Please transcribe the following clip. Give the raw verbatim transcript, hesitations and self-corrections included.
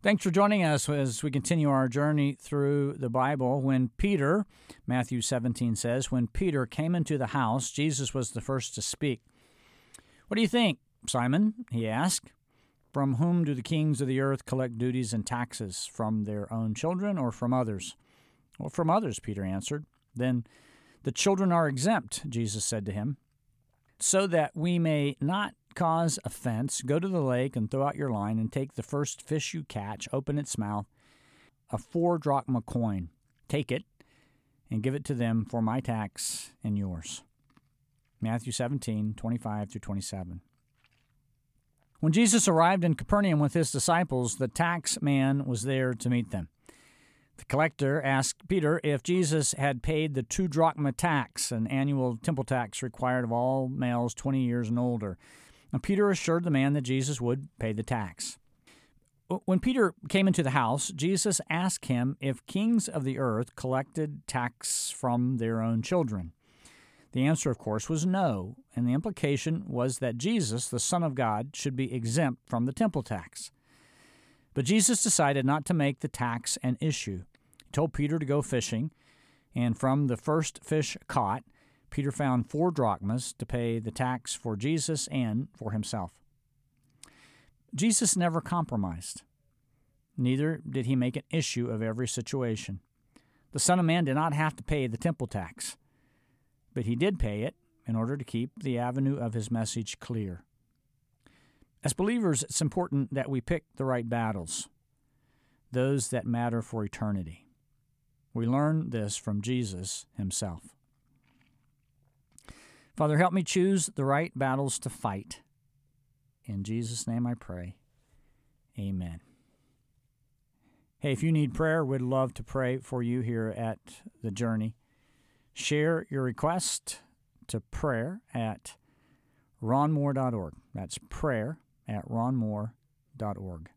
Thanks for joining us as we continue our journey through the Bible. When Peter, Matthew seventeen says, when Peter came into the house, Jesus was the first to speak. "What do you think, Simon?" he asked. "From whom do the kings of the earth collect duties and taxes? From their own children or from others?" "Well, from others," Peter answered. "Then the children are exempt," Jesus said to him. "So that we may not cause offense, go to the lake and throw out your line and take the first fish you catch, open its mouth, a four drachma coin. Take it and give it to them for my tax and yours." Matthew seventeen, twenty-five through twenty-seven. When Jesus arrived in Capernaum with his disciples, the tax man was there to meet them. The collector asked Peter if Jesus had paid the two drachma tax, an annual temple tax required of all males twenty years and older. And Peter assured the man that Jesus would pay the tax. When Peter came into the house, Jesus asked him if kings of the earth collected tax from their own children. The answer, of course, was no, and the implication was that Jesus, the Son of God, should be exempt from the temple tax. But Jesus decided not to make the tax an issue. He told Peter to go fishing, and from the first fish caught, Peter found four drachmas to pay the tax for Jesus and for himself. Jesus never compromised. Neither did he make an issue of every situation. The Son of Man did not have to pay the temple tax, but he did pay it in order to keep the avenue of his message clear. As believers, it's important that we pick the right battles, those that matter for eternity. We learn this from Jesus himself. Father, help me choose the right battles to fight. In Jesus' name I pray. Amen. Hey, if you need prayer, we'd love to pray for you here at The Journey. Share your request to prayer at ron moore dot org. That's prayer at ron moore dot org.